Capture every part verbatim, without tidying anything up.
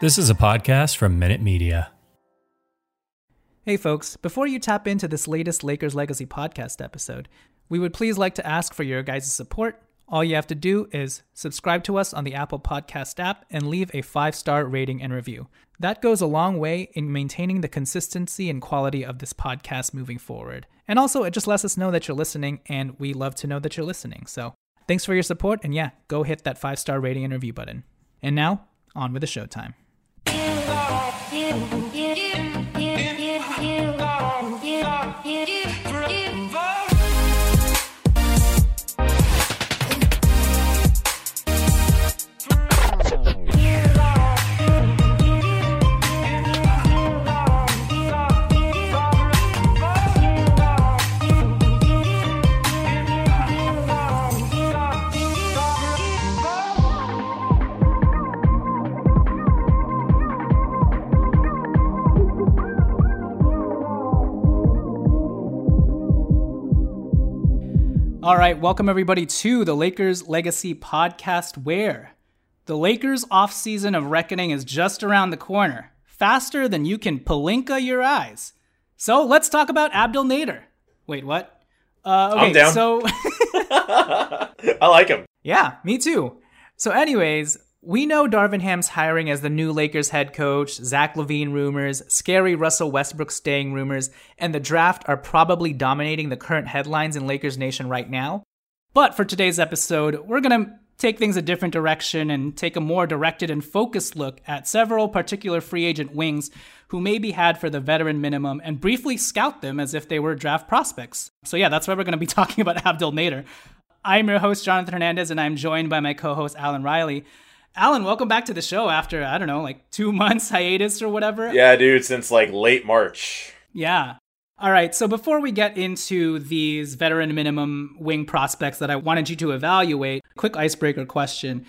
This is a podcast from Minute Media. Hey folks, before you tap into this latest Lakers Legacy podcast episode, we would please like to ask for your guys' support. All you have to do is subscribe to us on the Apple Podcast app and leave a five-star rating and review. That goes a long way in maintaining the consistency and quality of this podcast moving forward. And also, it just lets us know that you're listening, and we love to know that you're listening. So thanks for your support, and yeah, go hit that five-star rating and review button. And now, on with the showtime. All right, welcome everybody to the Lakers Legacy podcast, where the Lakers offseason of reckoning is just around the corner, faster than you can palinka your eyes. So let's talk about Abdel Nader. Wait, what? Uh, okay, I'm down. So I like him. Yeah, me too. So anyways, we know Darvin Ham's hiring as the new Lakers head coach, Zach LaVine rumors, scary Russell Westbrook staying rumors, and the draft are probably dominating the current headlines in Lakers Nation right now. But for today's episode, we're going to take things a different direction and take a more directed and focused look at several particular free agent wings who may be had for the veteran minimum and briefly scout them as if they were draft prospects. So yeah, that's why we're going to be talking about Abdel Nader. I'm your host, Jonathan Hernandez, and I'm joined by my co-host, Alan Riley. Alan, welcome back to the show after, I don't know, like two months hiatus or whatever. Yeah, dude, since like late March. Yeah. All right, so before we get into these veteran minimum wing prospects that I wanted you to evaluate, quick icebreaker question.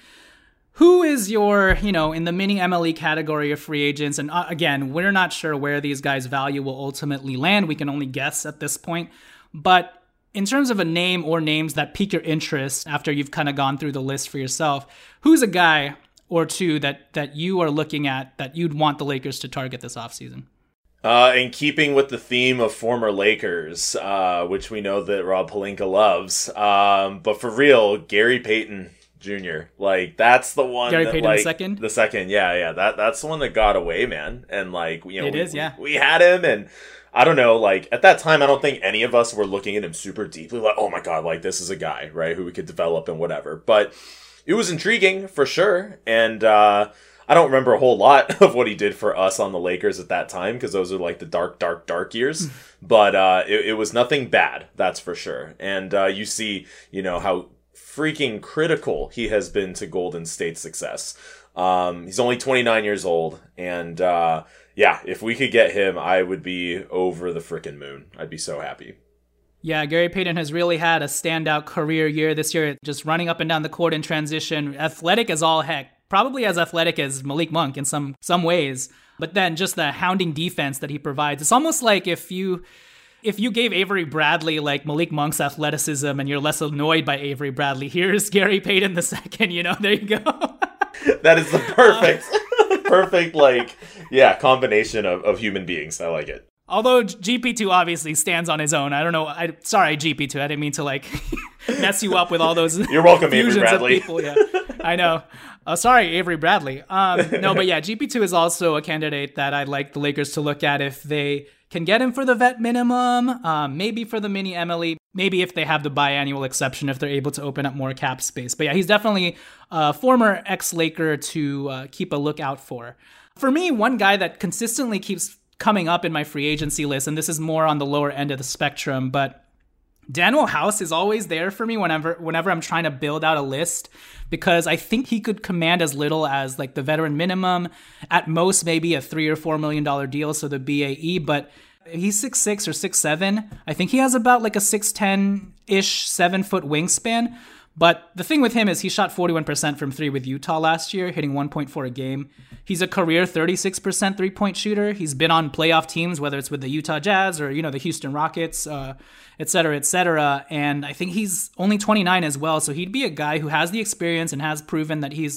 Who is your, you know, in the mini M L E category of free agents? And uh, again, we're not sure where these guys' value will ultimately land. We can only guess at this point. But in terms of a name or names that pique your interest after you've kind of gone through the list for yourself, who's a guy or two that, that you are looking at that you'd want the Lakers to target this offseason? Uh, in keeping with the theme of former Lakers, uh, which we know that Rob Pelinka loves, um, but for real, Gary Payton Junior Like, that's the one. Gary that, Payton like, the second? The second, yeah, yeah. That That's the one that got away, man. And, like, you know, it we, is, yeah. we, we had him, and I don't know, like, at that time, I don't think any of us were looking at him super deeply, like, oh my god, like, this is a guy, right, who we could develop and whatever. But it was intriguing, for sure, and uh, I don't remember a whole lot of what he did for us on the Lakers at that time, because those are, like, the dark, dark, dark years, but uh, it, it was nothing bad, that's for sure. And uh, you see, you know, how freaking critical he has been to Golden State's success. Um, he's only twenty-nine years old, and uh, yeah, if we could get him, I would be over the frickin' moon. I'd be so happy. Yeah, Gary Payton has really had a standout career year this year, just running up and down the court in transition, athletic as all heck, probably as athletic as Malik Monk in some some ways, but then just the hounding defense that he provides. It's almost like if you if you gave Avery Bradley like Malik Monk's athleticism and you're less annoyed by Avery Bradley, here's Gary Payton the second, you know, there you go. That is the perfect, perfect, like, yeah, combination of, of human beings. I like it. Although G P two obviously stands on his own. I don't know. I sorry, G P two. I didn't mean to, like, mess you up with all those You're welcome, Avery Bradley. Of people. Yeah, I know. Uh, sorry, Avery Bradley. Um, no, but yeah, G P two is also a candidate that I'd like the Lakers to look at if they can get him for the vet minimum, um, maybe for the mini M L E, maybe if they have the biannual exception, if they're able to open up more cap space. But yeah, he's definitely a former ex-Laker to uh, keep a lookout for. For me, one guy that consistently keeps coming up in my free agency list, and this is more on the lower end of the spectrum, but Danuel House is always there for me whenever whenever I'm trying to build out a list, because I think he could command as little as like the veteran minimum, at most maybe a three or four million dollar deal, so the B A E. But he's six six or six seven. I think he has about like a six ten ish seven foot wingspan. But the thing with him is he shot forty-one percent from three with Utah last year, hitting one point four a game. He's a career thirty-six percent three-point shooter. He's been on playoff teams, whether it's with the Utah Jazz or, you know, the Houston Rockets, uh, et cetera, et cetera. And I think he's only twenty-nine as well. So he'd be a guy who has the experience and has proven that he's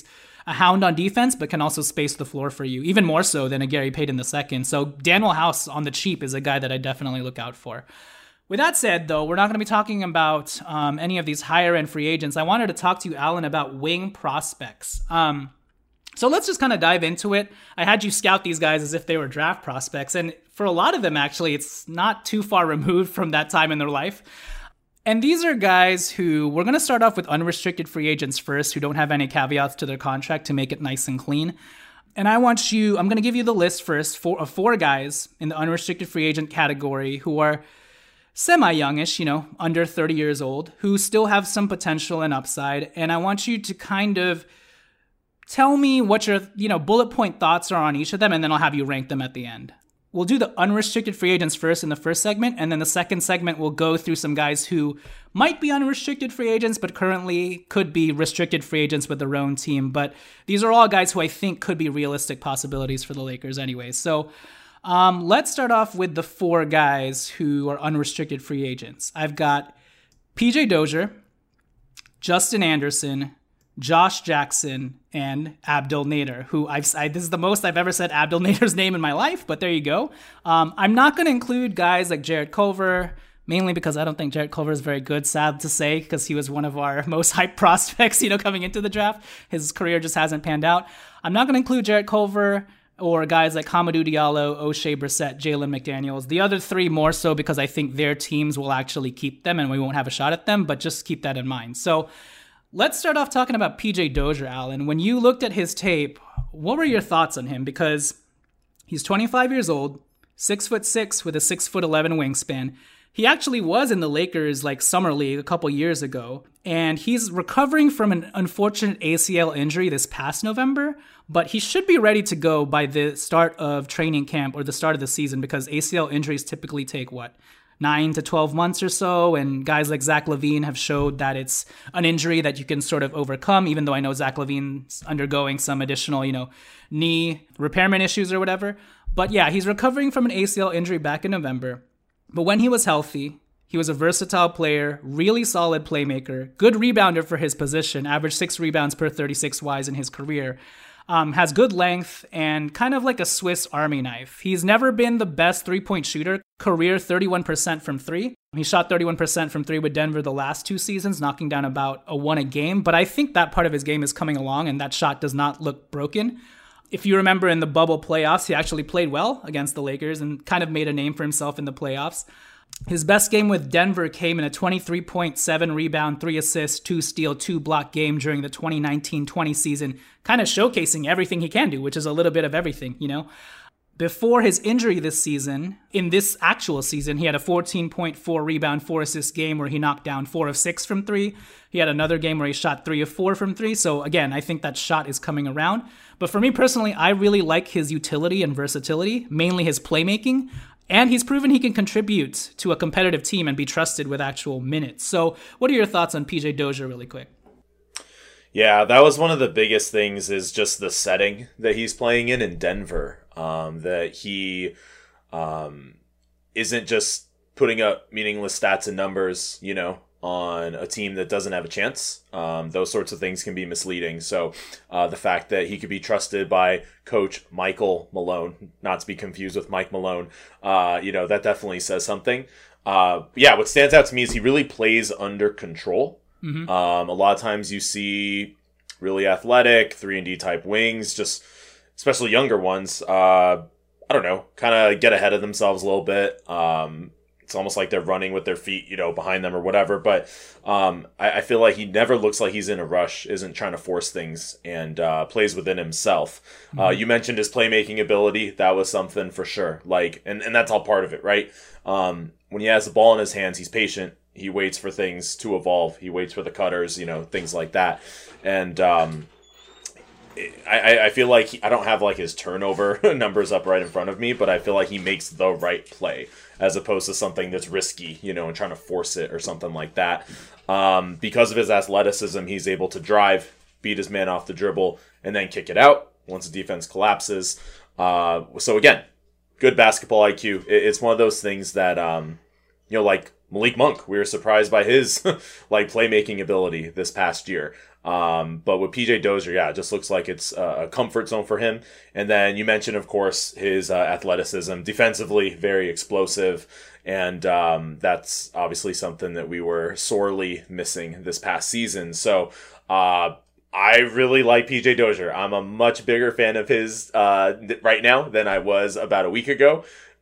a hound on defense, but can also space the floor for you, even more so than a Gary Payton the second. So Danuel House on the cheap is a guy that I definitely look out for. With that said, though, we're not going to be talking about um, any of these higher-end free agents. I wanted to talk to you, Alan, about wing prospects. Um, so let's just kind of dive into it. I had you scout these guys as if they were draft prospects, and for a lot of them, actually, it's not too far removed from that time in their life. And these are guys who, we're going to start off with unrestricted free agents first, who don't have any caveats to their contract to make it nice and clean. And I want you, I'm going to give you the list first for, of four guys in the unrestricted free agent category who are semi-youngish, you know, under thirty years old, who still have some potential and upside. And I want you to kind of tell me what your, you know, bullet point thoughts are on each of them, and then I'll have you rank them at the end. We'll do the unrestricted free agents first in the first segment, and then the second segment we'll go through some guys who might be unrestricted free agents, but currently could be restricted free agents with their own team. But these are all guys who I think could be realistic possibilities for the Lakers anyway. So Um, let's start off with the four guys who are unrestricted free agents. I've got P J Dozier, Justin Anderson, Josh Jackson, and Abdel Nader, who I've I, this is the most I've ever said Abdel Nader's name in my life, but there you go. Um, I'm not going to include guys like Jarrett Culver, mainly because I don't think Jarrett Culver is very good, sad to say, because he was one of our most hyped prospects, you know, coming into the draft. His career just hasn't panned out. I'm not going to include Jarrett Culver or guys like Hamidou Diallo, O'Shea Brissett, Jalen McDaniels. The other three more so because I think their teams will actually keep them and we won't have a shot at them, but just keep that in mind. So let's start off talking about P J Dozier, Alan. When you looked at his tape, what were your thoughts on him? Because he's twenty-five years old, six foot six with a six foot eleven wingspan. He actually was in the Lakers like summer league a couple years ago, and he's recovering from an unfortunate A C L injury this past November, but he should be ready to go by the start of training camp or the start of the season, because A C L injuries typically take what, nine to twelve months or so, and guys like Zach LaVine have showed that it's an injury that you can sort of overcome, even though I know Zach LaVine's undergoing some additional, you know, knee repairment issues or whatever. But yeah, he's recovering from an A C L injury back in November. But when he was healthy, he was a versatile player, really solid playmaker, good rebounder for his position, averaged six rebounds per thirty-six Ys in his career, um, has good length, and kind of like a Swiss Army knife. He's never been the best three-point shooter, career thirty-one percent from three. He shot thirty-one percent from three with Denver the last two seasons, knocking down about a one a game. But I think that part of his game is coming along, and that shot does not look broken. If you remember in the bubble playoffs, he actually played well against the Lakers and kind of made a name for himself in the playoffs. His best game with Denver came in a twenty-three point seven rebound, three assists, two steal, two block game during the twenty nineteen twenty season, kind of showcasing everything he can do, which is a little bit of everything, you know. Before his injury this season, in this actual season, he had a fourteen point four rebound, four assist game where he knocked down four of six from three. He had another game where he shot three of four from three. So again, I think that shot is coming around. But for me personally, I really like his utility and versatility, mainly his playmaking. And he's proven he can contribute to a competitive team and be trusted with actual minutes. So what are your thoughts on P J Dozier really quick? Yeah, that was one of the biggest things, is just the setting that he's playing in in Denver. Um, that he um, isn't just putting up meaningless stats and numbers, you know, on a team that doesn't have a chance. Um, those sorts of things can be misleading. So uh, the fact that he could be trusted by Coach Michael Malone, not to be confused with Mike Malone, uh, you know, that definitely says something. Uh, yeah, what stands out to me is he really plays under control. Mm-hmm. Um, a lot of times you see really athletic three and D type wings, just especially younger ones, uh, I don't know, kind of get ahead of themselves a little bit. Um, it's almost like they're running with their feet, you know, behind them or whatever. But um, I, I feel like he never looks like he's in a rush, isn't trying to force things, and uh, plays within himself. Mm-hmm. Uh, you mentioned his playmaking ability. That was something for sure. Like, and, and that's all part of it, right? Um, when he has the ball in his hands, he's patient. He waits for things to evolve. He waits for the cutters, you know, things like that. And um, I, I feel like he, I don't have like his turnover numbers up right in front of me, but I feel like he makes the right play as opposed to something that's risky, you know, and trying to force it or something like that. Um, because of his athleticism, he's able to drive, beat his man off the dribble, and then kick it out once the defense collapses. Uh, so again, good basketball I Q. It, it's one of those things that, um, you know, like Malik Monk, we were surprised by his like playmaking ability this past year. Um, but with P J Dozier, yeah, it just looks like it's a comfort zone for him. And then you mentioned, of course, his uh, athleticism, defensively very explosive. And um, that's obviously something that we were sorely missing this past season. So uh, I really like P J Dozier. I'm a much bigger fan of his uh, right now than I was about a week ago.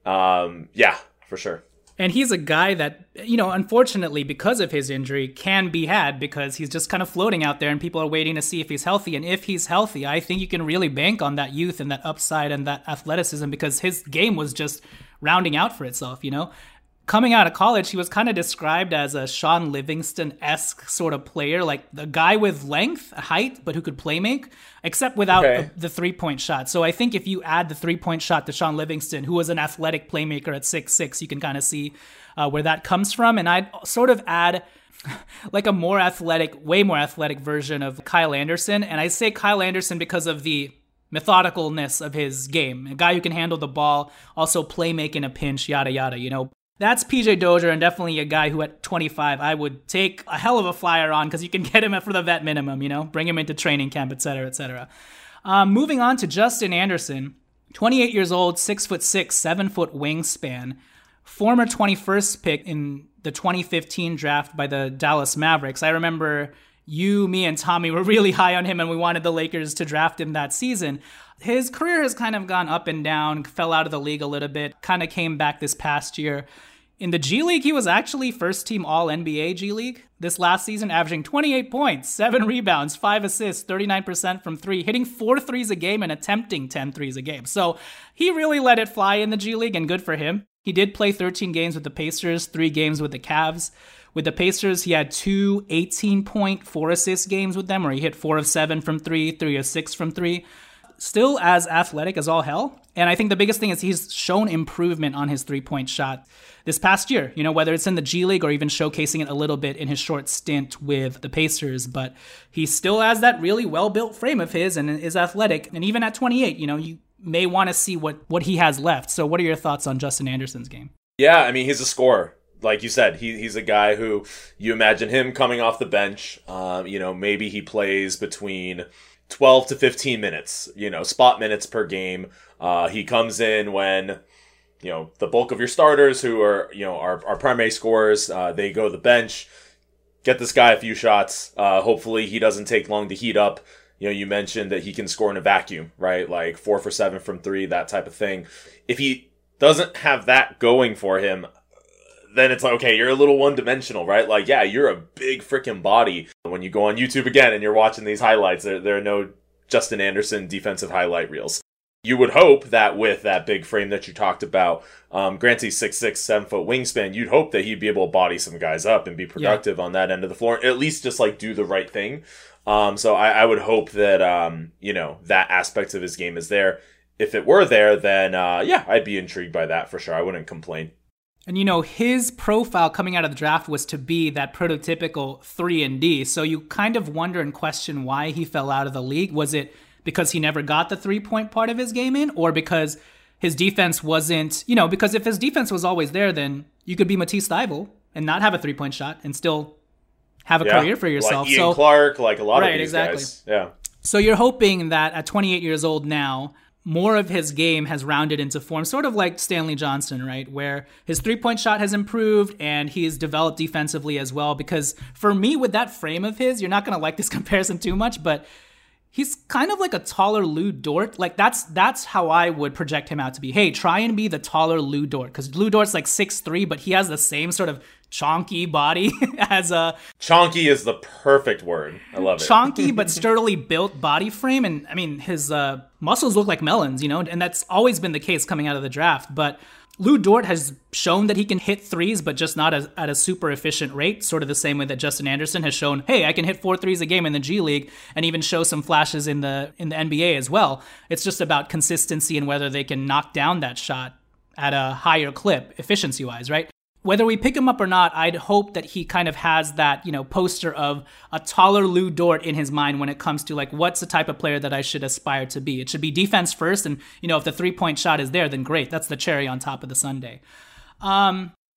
Um, yeah, for sure. And he's a guy that, you know, unfortunately, because of his injury, can be had because he's just kind of floating out there and people are waiting to see if he's healthy. And if he's healthy, I think you can really bank on that youth and that upside and that athleticism because his game was just rounding out for itself, you know? Coming out of college, he was kind of described as a Sean Livingston-esque sort of player, like the guy with length, height, but who could play make, except without okay. the, the three-point shot. So I think if you add the three-point shot to Sean Livingston, who was an athletic playmaker at six six, you can kind of see uh, where that comes from. And I'd sort of add like a more athletic, way more athletic version of Kyle Anderson. And I say Kyle Anderson because of the methodicalness of his game. A guy who can handle the ball, also play make in a pinch, yada, yada, you know. That's P J Dozier, and definitely a guy who at twenty-five I would take a hell of a flyer on because you can get him for the vet minimum, you know, bring him into training camp, et cetera, et cetera. Um, moving on to Justin Anderson, twenty-eight years old, six foot six, seven foot wingspan, former twenty-first pick in the twenty fifteen draft by the Dallas Mavericks. I remember you, me, and Tommy were really high on him, and we wanted the Lakers to draft him that season. His career has kind of gone up and down, fell out of the league a little bit, kind of came back this past year. In the G League, he was actually first-team All-N B A G League this last season, averaging twenty-eight points, seven rebounds, five assists, thirty-nine percent from three, hitting four threes a game and attempting ten threes a game. So he really let it fly in the G League, and good for him. He did play thirteen games with the Pacers, three games with the Cavs. With the Pacers, he had two eighteen-point, four-assist games with them, where he hit four of seven from three, three of six from three. Still as athletic as all hell. And I think the biggest thing is he's shown improvement on his three-point shot this past year, you know, whether it's in the G League or even showcasing it a little bit in his short stint with the Pacers. But he still has that really well-built frame of his and is athletic. And even at twenty-eight, you know, you may want to see what, what he has left. So what are your thoughts on Justin Anderson's game? Yeah, I mean, he's a scorer. Like you said, he he's a guy who you imagine him coming off the bench. Um, you know, maybe he plays between twelve to fifteen minutes, you know, spot minutes per game. Uh, he comes in when, you know, the bulk of your starters who are, you know, our, our primary scorers, uh, they go to the bench. Get this guy a few shots. Uh, hopefully he doesn't take long to heat up. You know, you mentioned that he can score in a vacuum, right? Like four for seven from three, that type of thing. If he doesn't have that going for him, then it's like, okay, you're a little one-dimensional, right? Like, yeah, you're a big freaking body. When you go on YouTube again and you're watching these highlights, there, there are no Justin Anderson defensive highlight reels. You would hope that with that big frame that you talked about, um, granted six six, seven foot wingspan, you'd hope that he'd be able to body some guys up and be productive yeah. on that end of the floor, at least just like do the right thing. Um, so I, I would hope that, um, you know, that aspect of his game is there. If it were there, then, uh, yeah, I'd be intrigued by that for sure. I wouldn't complain. And, you know, his profile coming out of the draft was to be that prototypical three and D. So you kind of wonder and question why he fell out of the league. Was it because he never got the three-point part of his game in, or because his defense wasn't, you know, because if his defense was always there, then you could be Matisse Thybulle and not have a three-point shot and still have a yeah, career for yourself. Like Ian so, Clark, like a lot right, of these exactly. guys. Yeah. So you're hoping that at twenty-eight years old now, more of his game has rounded into form, sort of like Stanley Johnson, right? Where his three-point shot has improved and he's developed defensively as well. Because for me, with that frame of his, you're not going to like this comparison too much, but he's kind of like a taller Lou Dort. Like that's that's how I would project him out to be. Hey, try and be the taller Lou Dort, because Lou Dort's like six three, but he has the same sort of chonky body as a... Chonky is the perfect word. I love it. Chonky but sturdily built body frame. And I mean, his uh, muscles look like melons, you know, and that's always been the case coming out of the draft. But Lou Dort has shown that he can hit threes, but just not a, at a super efficient rate, sort of the same way that Justin Anderson has shown, hey, I can hit four threes a game in the G League and even show some flashes in the in the N B A as well. It's just about consistency and whether they can knock down that shot at a higher clip, efficiency-wise, right? Whether we pick him up or not, I'd hope that he kind of has that, you know, poster of a taller Lou Dort in his mind when it comes to, like, what's the type of player that I should aspire to be. It should be defense first, and, you know, if the three-point shot is there, then great. That's the cherry on top of the sundae. Um,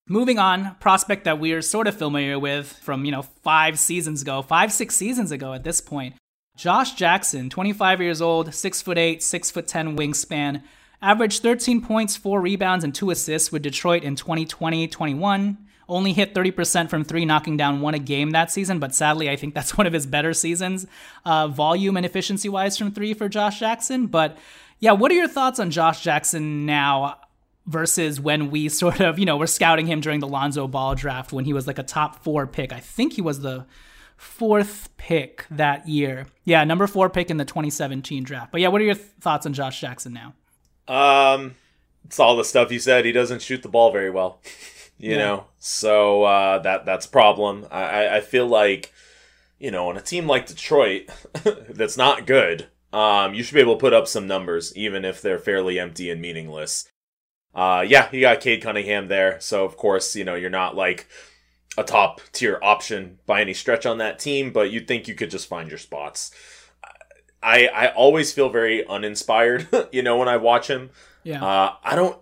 Moving on, prospect that we're sort of familiar with from, you know, five seasons ago, five, six seasons ago at this point. Josh Jackson, twenty-five years old, six foot eight, six foot ten wingspan, averaged thirteen points, four rebounds, and two assists with Detroit in twenty twenty twenty-one. Only hit thirty percent from three, knocking down one a game that season, but sadly, I think that's one of his better seasons, uh, volume and efficiency-wise from three for Josh Jackson. But yeah, what are your thoughts on Josh Jackson now versus when we sort of, you know, were scouting him during the Lonzo Ball draft when he was like a top four pick? I think he was the fourth pick that year. Yeah, number four pick in the twenty seventeen draft. But yeah, what are your th- thoughts on Josh Jackson now? Um, it's all the stuff you said. He doesn't shoot the ball very well, you yeah. know, so uh, that that's a problem. I, I feel like, you know, on a team like Detroit that's not good, um, you should be able to put up some numbers, even if they're fairly empty and meaningless. Uh, yeah, you got Cade Cunningham there, so of course, you know, you're not like a top tier option by any stretch on that team, but you'd think you could just find your spots. I I always feel very uninspired, you know, when I watch him. Yeah. Uh, I don't.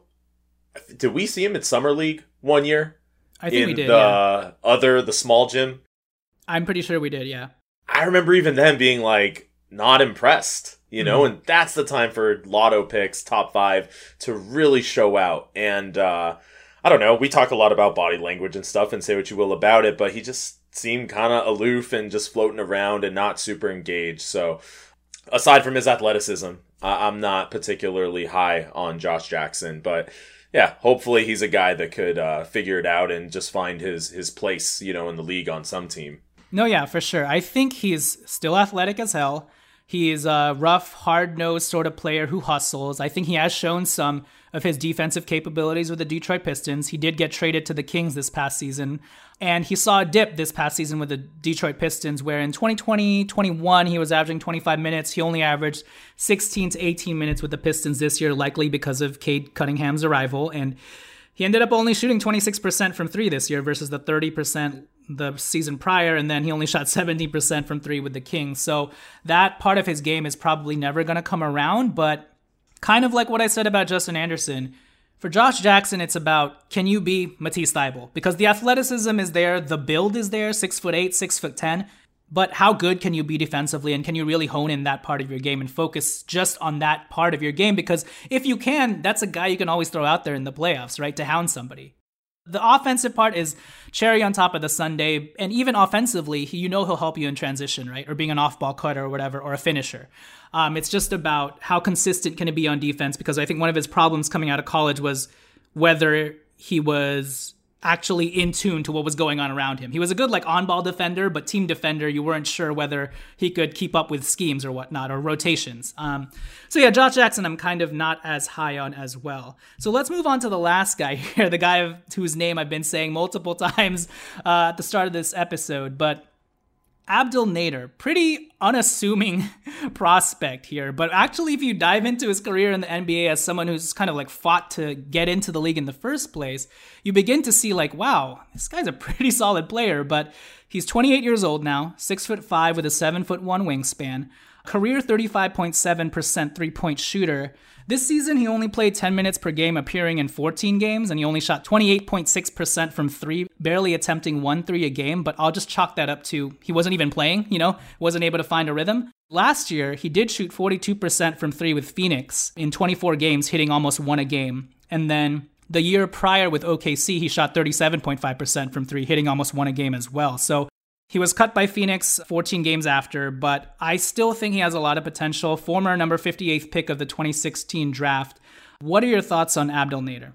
Did we see him at Summer League one year? I think in we did. The yeah. other, the small gym. I'm pretty sure we did. Yeah. I remember even then being like not impressed, you know, mm-hmm. and that's the time for lotto picks, top five, to really show out. And uh, I don't know. We talk a lot about body language and stuff, and say what you will about it, but he just seemed kind of aloof and just floating around and not super engaged. So. Aside from his athleticism, I'm not particularly high on Josh Jackson, but yeah, hopefully he's a guy that could uh, figure it out and just find his his place, you know, in the league on some team. No, yeah, for sure. I think he's still athletic as hell. He's a rough, hard-nosed sort of player who hustles. I think he has shown some of his defensive capabilities with the Detroit Pistons. He did get traded to the Kings this past season, and he saw a dip this past season with the Detroit Pistons, where in twenty twenty twenty-one, he was averaging twenty-five minutes. He only averaged sixteen to eighteen minutes with the Pistons this year, likely because of Cade Cunningham's arrival, and he ended up only shooting twenty-six percent from three this year versus the thirty percent the season prior, and then he only shot seventy percent from three with the Kings. So that part of his game is probably never going to come around, but kind of like what I said about Justin Anderson, for Josh Jackson, it's about, can you be Matisse Thybulle? Because the athleticism is there, the build is there, six foot eight, six foot ten, but how good can you be defensively, and can you really hone in that part of your game and focus just on that part of your game? Because if you can, that's a guy you can always throw out there in the playoffs, right, to hound somebody. The offensive part is cherry on top of the sundae, and even offensively, you know he'll help you in transition, right? Or being an off-ball cutter or whatever, or a finisher. Um, it's just about how consistent can it be on defense, because I think one of his problems coming out of college was whether he was actually in tune to what was going on around him. He was a good like on-ball defender, but team defender, you weren't sure whether he could keep up with schemes or whatnot, or rotations. Um, so yeah, Josh Jackson, I'm kind of not as high on as well. So let's move on to the last guy here, the guy whose name I've been saying multiple times uh, at the start of this episode, but Abdel Nader, pretty unassuming prospect here, but actually if you dive into his career in the N B A as someone who's kind of like fought to get into the league in the first place, you begin to see like, wow, this guy's a pretty solid player. But he's twenty-eight years old now, six foot five with a seven foot one wingspan, career thirty-five point seven percent three-point shooter. This season, he only played ten minutes per game, appearing in fourteen games, and he only shot twenty-eight point six percent from three, barely attempting one three a game, but I'll just chalk that up to he wasn't even playing, you know, wasn't able to find a rhythm. Last year, he did shoot forty-two percent from three with Phoenix in twenty-four games, hitting almost one a game. And then the year prior with O K C, he shot thirty-seven point five percent from three, hitting almost one a game as well. So he was cut by Phoenix fourteen games after, but I still think he has a lot of potential. Former number fifty-eighth pick of the twenty sixteen draft. What are your thoughts on Abdel Nader?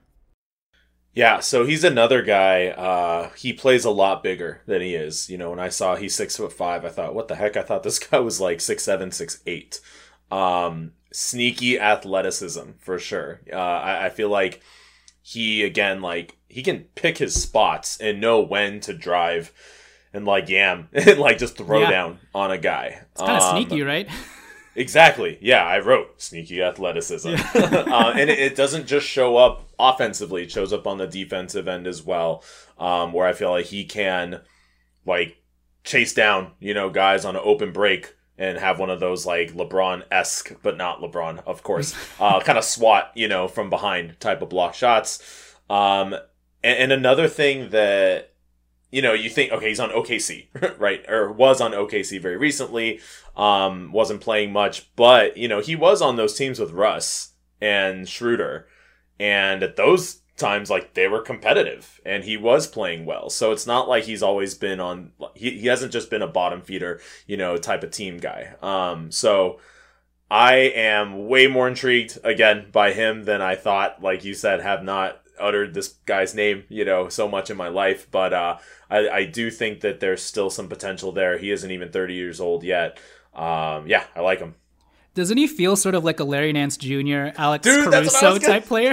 Yeah, so he's another guy. Uh, he plays a lot bigger than he is. You know, when I saw he's six foot five, I thought, what the heck? I thought this guy was like six seven, six eight. Um, sneaky athleticism for sure. Uh, I, I feel like he again, like he can pick his spots and know when to drive. And like yam, and like just throw yeah. down on a guy. It's kind of um, sneaky, right? Exactly. Yeah, I wrote sneaky athleticism. Yeah. uh, and it, it doesn't just show up offensively. It shows up on the defensive end as well, um, where I feel like he can like chase down, you know, guys on an open break and have one of those like LeBron-esque, but not LeBron, of course, uh, kind of swat, you know, from behind type of block shots. Um, And, and another thing that, you know, you think, okay, he's on O K C, right? Or was on O K C very recently, um, wasn't playing much, but, you know, he was on those teams with Russ and Schroeder. And at those times, like, they were competitive and he was playing well. So it's not like he's always been on, he, he hasn't just been a bottom feeder, you know, type of team guy. Um, so I am way more intrigued, again, by him than I thought. Like you said, have not uttered this guy's name, you know, so much in my life. But uh, I, I do think that there's still some potential there. He isn't even thirty years old yet. Um, yeah, I like him. Doesn't he feel sort of like a Larry Nance Junior, Alex Dude, Caruso type player?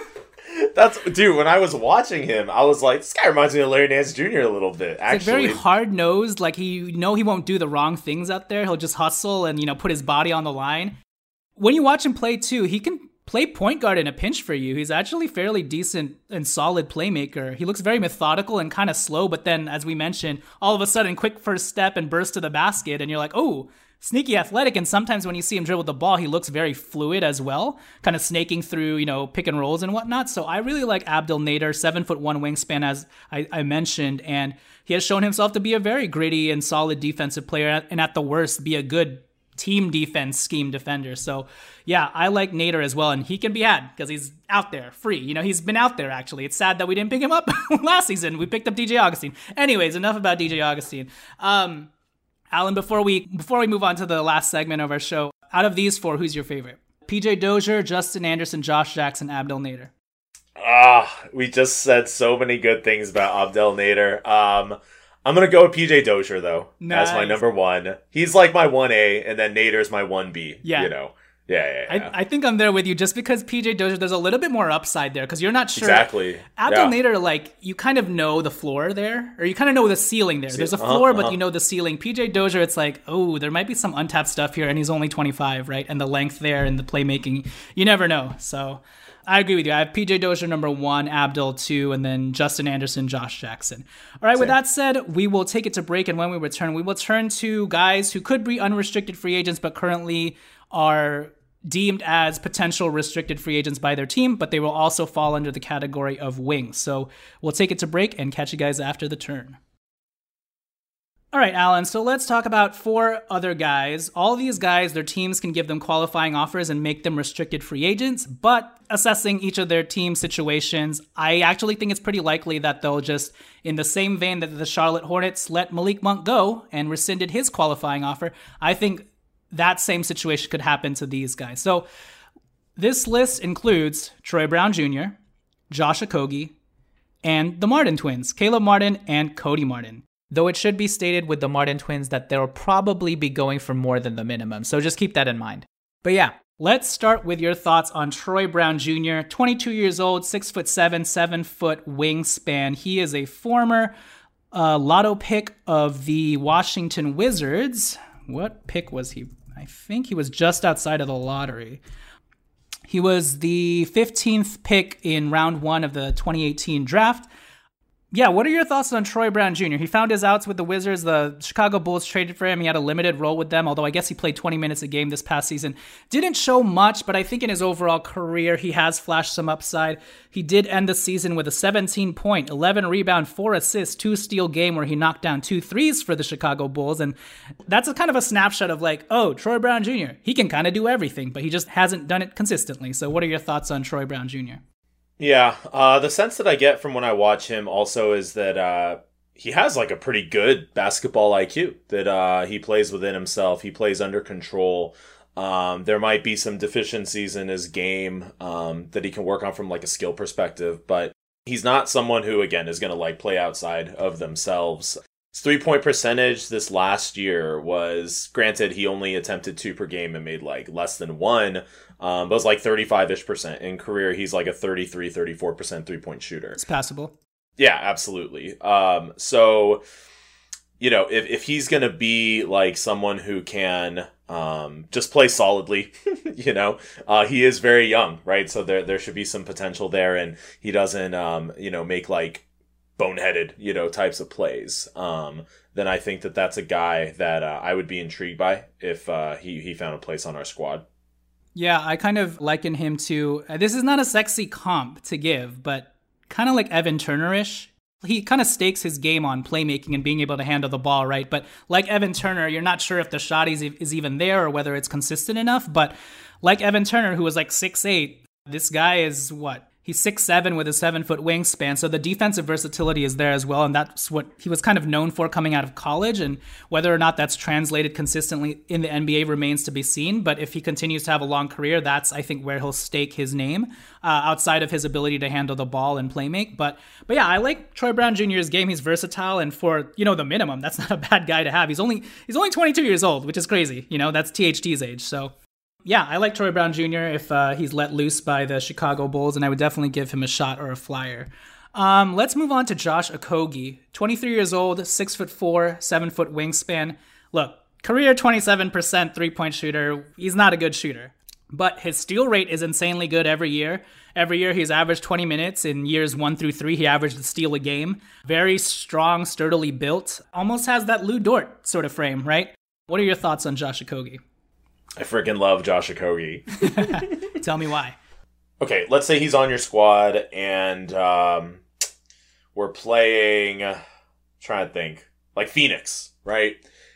That's dude. When I was watching him, I was like, "This guy reminds me of Larry Nance Junior a little bit." Actually, it's like very hard nosed. Like he, you know, he won't do the wrong things out there. He'll just hustle and, you know, put his body on the line. When you watch him play too, he can play point guard in a pinch for you. He's actually fairly decent and solid playmaker. He looks very methodical and kind of slow, but then, as we mentioned, all of a sudden, quick first step and burst to the basket, and you're like, oh. Sneaky athletic, and sometimes when you see him dribble the ball, he looks very fluid as well, kind of snaking through, you know, pick and rolls and whatnot. So I really like Abdel Nader, seven foot one wingspan, as I, I mentioned, and he has shown himself to be a very gritty and solid defensive player, and at the worst, be a good team defense scheme defender. So yeah, I like Nader as well, and he can be had because he's out there free. You know, he's been out there actually. It's sad that we didn't pick him up last season. We picked up D J Augustine. Anyways, enough about D J Augustine. Um, Alan, before we before we move on to the last segment of our show, out of these four, who's your favorite? P J Dozier, Justin Anderson, Josh Jackson, Abdel Nader. Ah, we just said so many good things about Abdel Nader. Um, I'm gonna go with P J Dozier though nice. as my number one. He's like my one A, and then Nader's my one B. Yeah, you know. Yeah, yeah, yeah. I, I think I'm there with you just because P J Dozier, there's a little bit more upside there because you're not sure. Exactly. Abdel yeah. Nader, like, you kind of know the floor there, or you kind of know the ceiling there. There's a floor, uh-huh, but uh-huh. you know the ceiling. P J Dozier, it's like, oh, there might be some untapped stuff here, and he's only twenty-five, right? And the length there and the playmaking, you never know. So I agree with you. I have P J Dozier number one, Abdel two, and then Justin Anderson, Josh Jackson. All right, Same. With that said, we will take it to break, and when we return, we will turn to guys who could be unrestricted free agents, but currently are deemed as potential restricted free agents by their team, but they will also fall under the category of wings. So we'll take it to break and catch you guys after the turn. All right, Alan, so let's talk about four other guys. All these guys, their teams can give them qualifying offers and make them restricted free agents, but assessing each of their team situations, I actually think it's pretty likely that they'll just, in the same vein that the Charlotte Hornets let Malik Monk go and rescinded his qualifying offer, I think that same situation could happen to these guys. So this list includes Troy Brown Junior, Josh Okogie, and the Martin twins, Caleb Martin and Cody Martin. Though it should be stated with the Martin twins that they'll probably be going for more than the minimum. So just keep that in mind. But yeah, let's start with your thoughts on Troy Brown Junior, twenty-two years old, six foot seven, seven foot wingspan. He is a former uh, lotto pick of the Washington Wizards. What pick was he? I think he was just outside of the lottery. He was the fifteenth pick in round one of the twenty eighteen draft. Yeah, what are your thoughts on Troy Brown Junior? He found his outs with the Wizards. The Chicago Bulls traded for him. He had a limited role with them, although I guess he played twenty minutes a game this past season. Didn't show much, but I think in his overall career, he has flashed some upside. He did end the season with a seventeen point, eleven rebound, four assists, two steal game where he knocked down two threes for the Chicago Bulls. And that's a kind of a snapshot of like, oh, Troy Brown Junior, he can kind of do everything, but he just hasn't done it consistently. So what are your thoughts on Troy Brown Junior? Yeah, uh, the sense that I get from when I watch him also is that uh, he has like a pretty good basketball I Q, that uh, he plays within himself, he plays under control. Um, there might be some deficiencies in his game um, that he can work on from like a skill perspective, but he's not someone who, again, is going to like play outside of themselves. His three-point percentage this last year was, granted, he only attempted two per game and made like less than one, um, but it was like thirty-five-ish percent. In career, he's like a thirty-three, thirty-four percent three-point shooter. It's passable. Yeah, absolutely. Um, so, you know, if, if he's going to be like someone who can um, just play solidly, you know, uh, he is very young, right? So there there should be some potential there, and he doesn't, um, you know, make like boneheaded, you know, types of plays, um, then I think that that's a guy that uh, I would be intrigued by if uh, he, he found a place on our squad. Yeah, I kind of liken him to, uh, this is not a sexy comp to give, but kind of like Evan Turner-ish. He kind of stakes his game on playmaking and being able to handle the ball, right? But like Evan Turner, you're not sure if the shot is, is even there or whether it's consistent enough. But like Evan Turner, who was like six eight, this guy is what? He's six seven with a seven-foot wingspan, so the defensive versatility is there as well, and that's what he was kind of known for coming out of college, and whether or not that's translated consistently in the N B A remains to be seen, but if he continues to have a long career, that's, I think, where he'll stake his name, uh, outside of his ability to handle the ball and play make. But, but yeah, I like Troy Brown Junior's game. He's versatile, and for, you know, the minimum, that's not a bad guy to have. He's only he's only twenty-two years old, which is crazy. You know, that's T H T's age, so... Yeah, I like Troy Brown Junior if uh, he's let loose by the Chicago Bulls, and I would definitely give him a shot or a flyer. Um, let's move on to Josh Okogie. twenty-three years old, six foot four, seven foot wingspan. Look, career twenty-seven percent three-point shooter. He's not a good shooter, but his steal rate is insanely good every year. Every year he's averaged twenty minutes. In years one through three, he averaged a steal a game. Very strong, sturdily built. Almost has that Lou Dort sort of frame, right? What are your thoughts on Josh Okogie? I freaking love Josh Okogie. Tell me why. Okay, let's say he's on your squad and um, we're playing, uh, trying to think, like Phoenix, right?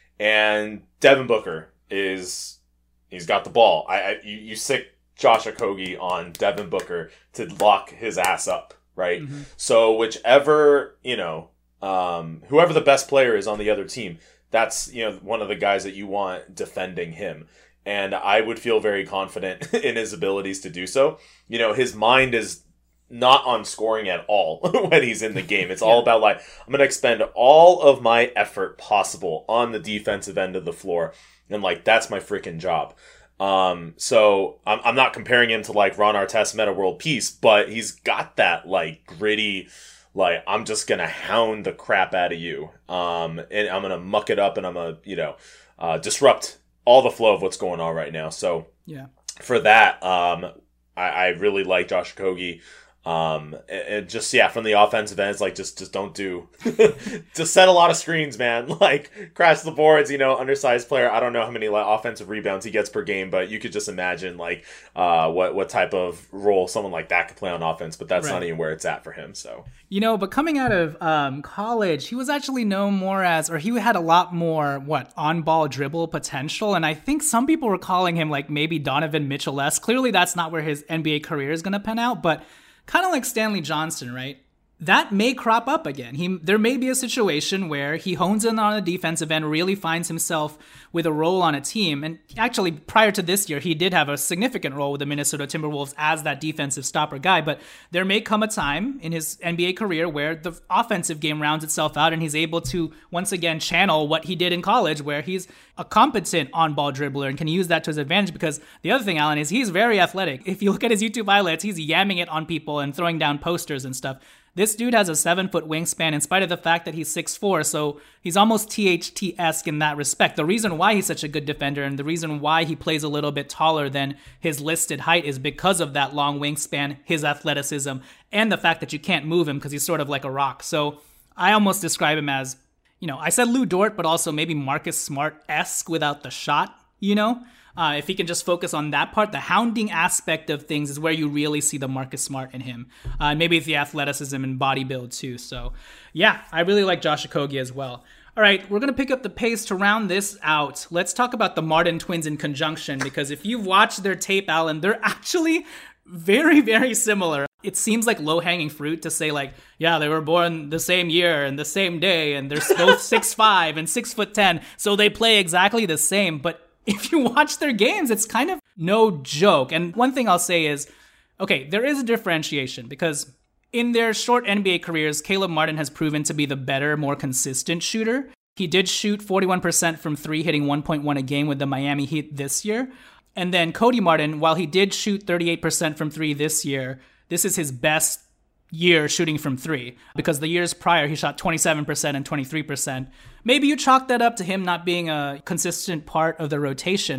And Devin Booker is, he's got the ball. I, I you, you sick Josh Okogie on Devin Booker to lock his ass up, right? Mm-hmm. So whichever, you know, um, whoever the best player is on the other team, that's, you know, one of the guys that you want defending him. And I would feel very confident in his abilities to do so. You know, his mind is not on scoring at all when he's in the game. It's yeah. all about, like, I'm going to expend all of my effort possible on the defensive end of the floor. And, like, that's my freaking job. Um, so I'm, I'm not comparing him to, like, Ron Artest Meta World Peace, but he's got that, like, gritty, like, I'm just going to hound the crap out of you. Um, and I'm going to muck it up and I'm going to, you know, uh, disrupt all the flow of what's going on right now. So yeah, for that, um, I, I really like Josh Okogie. Um, and just, yeah, from the offensive end, it's like, just, just don't do, just set a lot of screens, man. Like, crash the boards, you know, undersized player. I don't know how many like, offensive rebounds he gets per game, but you could just imagine, like, uh, what, what type of role someone like that could play on offense, but that's right. Not even where it's at for him, so. You know, but coming out of um, college, he was actually known more as, or he had a lot more, what, on-ball dribble potential, and I think some people were calling him, like, maybe Donovan Mitchell-esque. Clearly, that's not where his N B A career is going to pan out, but kind of like Stanley Johnson, right? That may crop up again. He, there may be a situation where he hones in on the defensive end, really finds himself with a role on a team. And actually, prior to this year, he did have a significant role with the Minnesota Timberwolves as that defensive stopper guy. But there may come a time in his N B A career where the offensive game rounds itself out and he's able to, once again, channel what he did in college, where he's a competent on-ball dribbler and can use that to his advantage. Because the other thing, Alan, is he's very athletic. If you look at his YouTube highlights, he's yamming it on people and throwing down posters and stuff. This dude has a seven-foot wingspan in spite of the fact that he's six foot four, so he's almost T H T-esque in that respect. The reason why he's such a good defender and the reason why he plays a little bit taller than his listed height is because of that long wingspan, his athleticism, and the fact that you can't move him because he's sort of like a rock. So I almost describe him as, you know, I said Lou Dort, but also maybe Marcus Smart-esque without the shot, you know? Uh, if he can just focus on that part, the hounding aspect of things is where you really see the Marcus Smart in him. Uh, and maybe it's the athleticism and body build too. So yeah, I really like Josh Okogie as well. All right, we're going to pick up the pace to round this out. Let's talk about the Martin twins in conjunction, because if you've watched their tape, Alan, they're actually very, very similar. It seems like low-hanging fruit to say, like, yeah, they were born the same year and the same day, and they're both six five and six foot ten, so they play exactly the same. But if you watch their games, it's kind of no joke. And one thing I'll say is, okay, there is a differentiation because in their short N B A careers, Caleb Martin has proven to be the better, more consistent shooter. He did shoot forty-one percent from three, hitting one point one a game with the Miami Heat this year. And then Cody Martin, while he did shoot thirty-eight percent from three this year, this is his best year shooting from three, because the years prior he shot twenty-seven percent and twenty-three percent. Maybe you chalk that up to him not being a consistent part of the rotation, but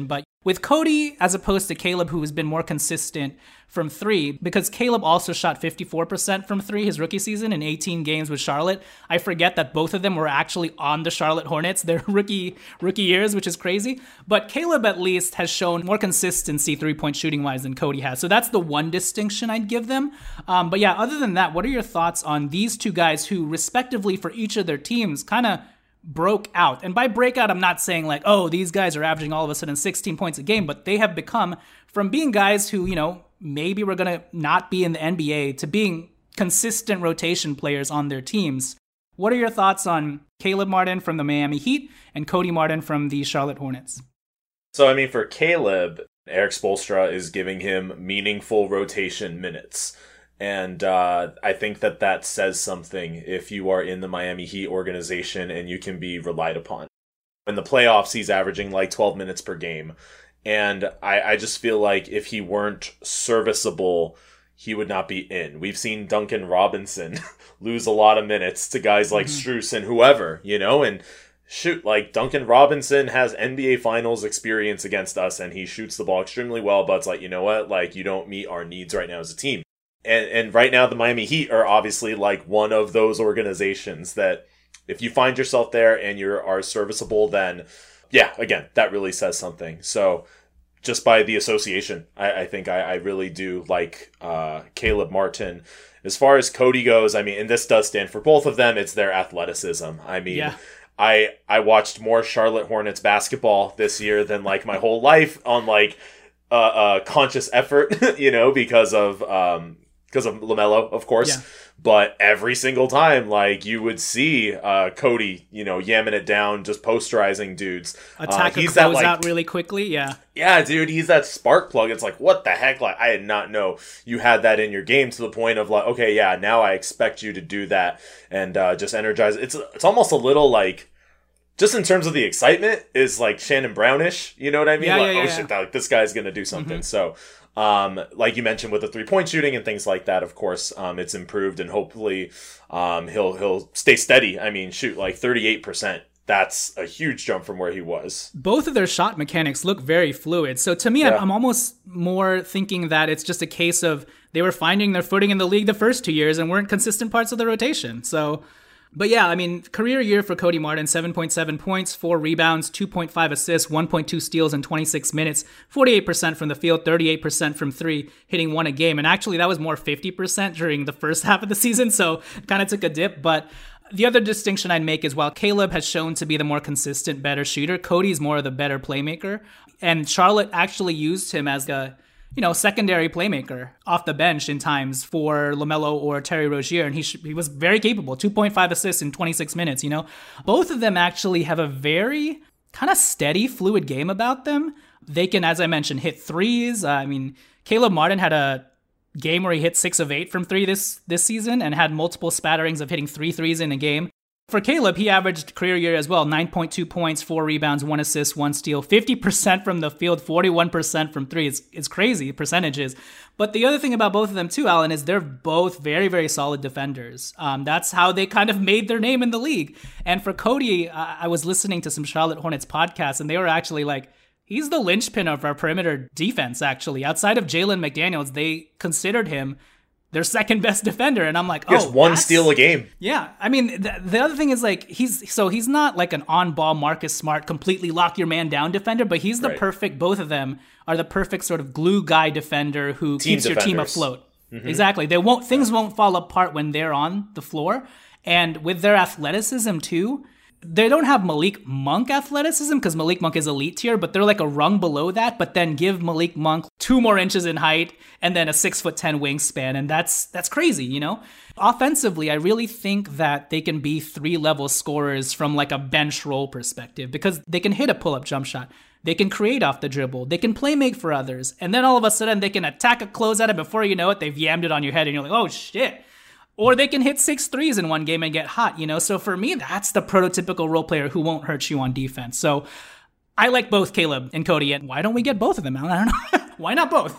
With Cody, as opposed to Caleb, who has been more consistent from three, because Caleb also shot fifty-four percent from three his rookie season in eighteen games with Charlotte. I forget that both of them were actually on the Charlotte Hornets their rookie rookie years, which is crazy. But Caleb at least has shown more consistency three-point shooting-wise than Cody has. So that's the one distinction I'd give them. Um, but yeah, other than that, what are your thoughts on these two guys who, respectively for each of their teams, kind of broke out? And by breakout, I'm not saying like, oh, these guys are averaging all of a sudden sixteen points a game, but they have become, from being guys who, you know, maybe we're going to not be in the N B A to being consistent rotation players on their teams. What are your thoughts on Caleb Martin from the Miami Heat and Cody Martin from the Charlotte Hornets? So, I mean, for Caleb, Eric Spoelstra is giving him meaningful rotation minutes. And uh, I think that that says something if you are in the Miami Heat organization and you can be relied upon. In the playoffs, he's averaging like twelve minutes per game. And I, I just feel like if he weren't serviceable, he would not be in. We've seen Duncan Robinson lose a lot of minutes to guys like mm-hmm. Strus and whoever, you know, and shoot, like Duncan Robinson has N B A Finals experience against us and he shoots the ball extremely well, but it's like, you know what, like you don't meet our needs right now as a team. And and right now the Miami Heat are obviously like one of those organizations that if you find yourself there and you are serviceable, then yeah, again, that really says something. So just by the association, I, I think I, I really do like uh, Caleb Martin. As far as Cody goes, I mean, and this does stand for both of them, it's their athleticism. I mean, yeah. I I watched more Charlotte Hornets basketball this year than like my whole life on like uh, uh conscious effort, you know, because of um because of LaMelo, of course. Yeah. But every single time, like, you would see uh, Cody, you know, yamming it down, just posterizing dudes. Attack uh, a close like, out really quickly, yeah. Yeah, dude, he's that spark plug. It's like, what the heck? Like, I did not know you had that in your game to the point of like, okay, yeah, now I expect you to do that and uh, just energize. It's, it's almost a little like, just in terms of the excitement, is like Shannon Brownish. You know what I mean? Yeah, like, yeah, oh yeah, shit, yeah. like, this guy's going to do something. Mm-hmm. So, Um, like you mentioned with the three point shooting and things like that, of course, um, it's improved and hopefully, um, he'll, he'll stay steady. I mean, shoot, like thirty-eight percent. That's a huge jump from where he was. Both of their shot mechanics look very fluid. So to me, yeah. I'm, I'm almost more thinking that it's just a case of they were finding their footing in the league the first two years and weren't consistent parts of the rotation. So, but yeah, I mean, career year for Cody Martin, seven point seven points, four rebounds, two point five assists, one point two steals in twenty-six minutes, forty-eight percent from the field, thirty-eight percent from three, hitting one a game. And actually, that was more fifty percent during the first half of the season, so kind of took a dip. But the other distinction I'd make is while Caleb has shown to be the more consistent, better shooter, Cody's more of the better playmaker. And Charlotte actually used him as the you know, secondary playmaker off the bench in times for LaMelo or Terry Rozier, and he sh- he was very capable, two point five assists in twenty-six minutes, you know. Both of them actually have a very kind of steady, fluid game about them. They can, as I mentioned, hit threes. Uh, I mean, Caleb Martin had a game where he hit six of eight from three this, this season and had multiple spatterings of hitting three threes in a game. For Caleb, he averaged career year as well, nine point two points, four rebounds, one assist, one steal, fifty percent from the field, forty-one percent from three. It's, it's crazy percentages. But the other thing about both of them too, Alan, is they're both very, very solid defenders. Um, that's how they kind of made their name in the league. And for Cody, I, I was listening to some Charlotte Hornets podcasts, and they were actually like, he's the linchpin of our perimeter defense, actually. Outside of Jalen McDaniels, they considered him their second best defender, and I'm like, oh, just one steal a game. Yeah, I mean, the, the other thing is like he's so he's not like an on-ball Marcus Smart, completely lock your man down defender, but he's the right. perfect. Both of them are the perfect sort of glue guy defender who team keeps defenders. Your team afloat. Mm-hmm. Exactly, they won't things yeah. won't fall apart when they're on the floor, and with their athleticism too. They don't have Malik Monk athleticism because Malik Monk is elite tier, but they're like a rung below that. But then give Malik Monk two more inches in height and then a six foot ten wingspan, and that's that's crazy, you know. Offensively, I really think that they can be three level scorers from like a bench role perspective because they can hit a pull up jump shot, they can create off the dribble, they can play make for others, and then all of a sudden they can attack a closeout, and before you know it, they've yammed it on your head, and you're like, oh shit. Or they can hit six threes in one game and get hot, you know? So for me, that's the prototypical role player who won't hurt you on defense. So I like both Caleb and Cody, and why don't we get both of them? I don't know. Why not both?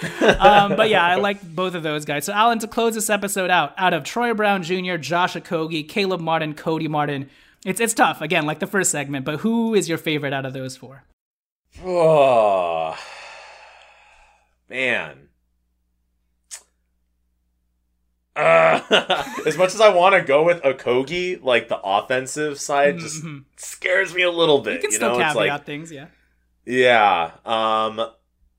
um, but yeah, I like both of those guys. So Alan, to close this episode out, out of Troy Brown Junior, Josh Okogie, Caleb Martin, Cody Martin, it's it's tough, again, like the first segment, but who is your favorite out of those four? Oh, man. Uh, as much as I want to go with Okogie, like the offensive side just mm-hmm. scares me a little bit. You can you still know? caveat it's like, things, yeah. Yeah. Um,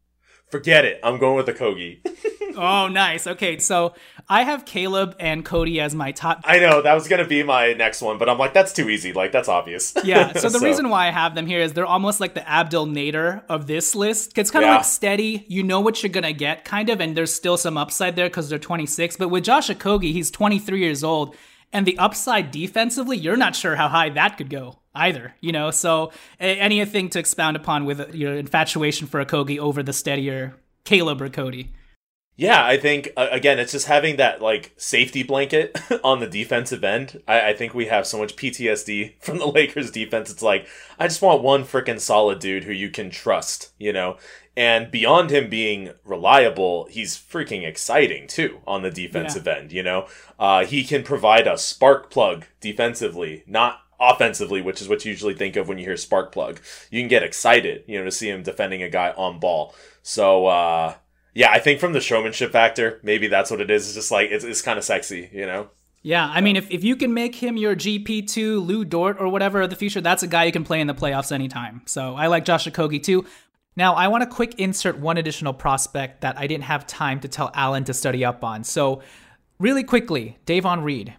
forget it. I'm going with Okogie. Oh, nice. Okay, so I have Caleb and Cody as my top. I know, that was going to be my next one, but I'm like, that's too easy. Like, that's obvious. Yeah, so the so. reason why I have them here is they're almost like the Abdel Nader of this list. It's kind of Yeah. like steady. You know what you're going to get, kind of, and there's still some upside there because they're twenty-six. But with Josh Okogie, he's twenty-three years old, and the upside defensively, you're not sure how high that could go either, you know? So a- anything to expound upon with your infatuation for Okogie over the steadier Caleb or Cody? Yeah, I think, uh, again, it's just having that, like, safety blanket on the defensive end. I, I think we have so much P T S D from the Lakers defense. It's like, I just want one freaking solid dude who you can trust, you know? And beyond him being reliable, he's freaking exciting, too, on the defensive yeah. end, you know? Uh, he can provide a spark plug defensively, not offensively, which is what you usually think of when you hear spark plug. You can get excited, you know, to see him defending a guy on ball. So, uh... yeah, I think from the showmanship factor, maybe that's what it is. It's just like, it's, it's kind of sexy, you know? Yeah, I mean, if, if you can make him your G P two, Lou Dort, or whatever of the future, that's a guy you can play in the playoffs anytime. So I like Josh Okogie too. Now, I want to quick insert one additional prospect that I didn't have time to tell Alan to study up on. So really quickly, Davon Reed.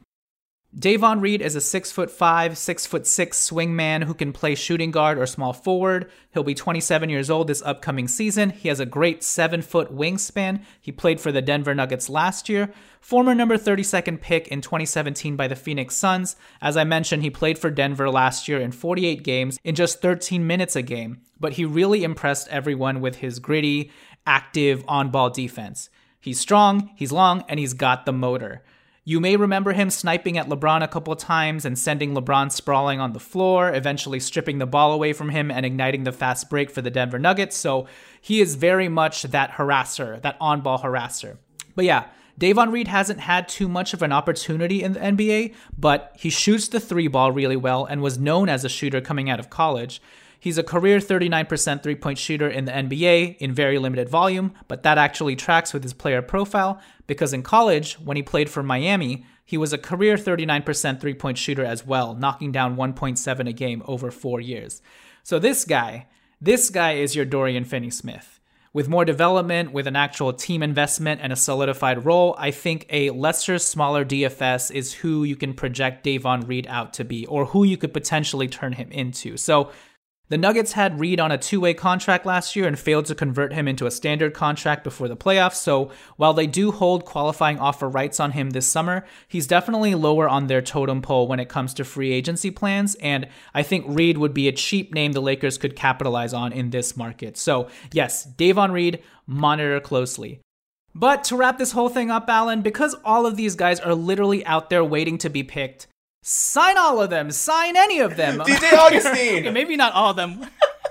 Davon Reed is a six foot five, six foot six swingman who can play shooting guard or small forward. He'll be twenty-seven years old this upcoming season. He has a great seven foot wingspan. He played for the Denver Nuggets last year. Former number thirty-second pick in twenty seventeen by the Phoenix Suns. As I mentioned, he played for Denver last year in forty-eight games in just thirteen minutes a game. But he really impressed everyone with his gritty, active, on-ball defense. He's strong, he's long, and he's got the motor. You may remember him sniping at LeBron a couple times and sending LeBron sprawling on the floor, eventually stripping the ball away from him and igniting the fast break for the Denver Nuggets. So he is very much that harasser, that on-ball harasser. But yeah, Davon Reed hasn't had too much of an opportunity in the N B A, but he shoots the three ball really well and was known as a shooter coming out of college. He's a career thirty-nine percent three-point shooter in the N B A in very limited volume, but that actually tracks with his player profile because in college, when he played for Miami, he was a career thirty-nine percent three-point shooter as well, knocking down one point seven a game over four years. So this guy, this guy is your Dorian Finney-Smith. With more development, with an actual team investment and a solidified role, I think a lesser, smaller D F S is who you can project Davon Reed out to be, or who you could potentially turn him into. So the Nuggets had Reed on a two-way contract last year and failed to convert him into a standard contract before the playoffs, so while they do hold qualifying offer rights on him this summer, he's definitely lower on their totem pole when it comes to free agency plans, and I think Reed would be a cheap name the Lakers could capitalize on in this market. So yes, Davon Reed, monitor closely. But to wrap this whole thing up, Alan, because all of these guys are literally out there waiting to be picked, sign all of them. Sign any of them. D J Augustine. Okay, maybe not all of them.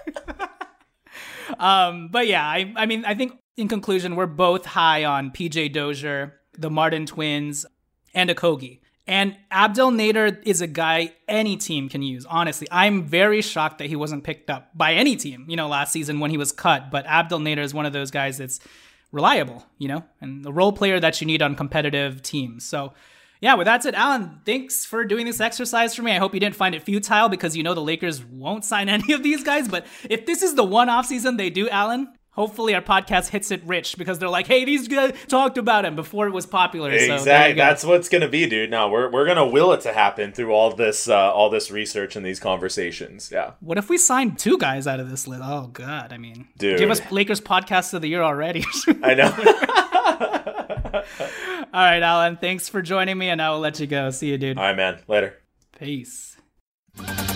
um, but yeah, I, I mean, I think in conclusion, we're both high on P J Dozier, the Martin twins, and Okogie. And Abdel Nader is a guy any team can use, honestly. I'm very shocked that he wasn't picked up by any team, you know, last season when he was cut. But Abdel Nader is one of those guys that's reliable, you know, and the role player that you need on competitive teams. So yeah, with that said, Alan, thanks for doing this exercise for me. I hope you didn't find it futile because you know the Lakers won't sign any of these guys. But if this is the one offseason they do, Alan, hopefully our podcast hits it rich because they're like, hey, these guys talked about him before it was popular. Exactly. So that's what's going to be, dude. No, we're we're going to will it to happen through all this uh, all this research and these conversations. Yeah. What if we signed two guys out of this list? Oh, God. I mean, dude, give us Lakers podcast of the year already. I know. All right, Alan, thanks for joining me, and I will let you go. See you, dude. All right, man. Later. Peace.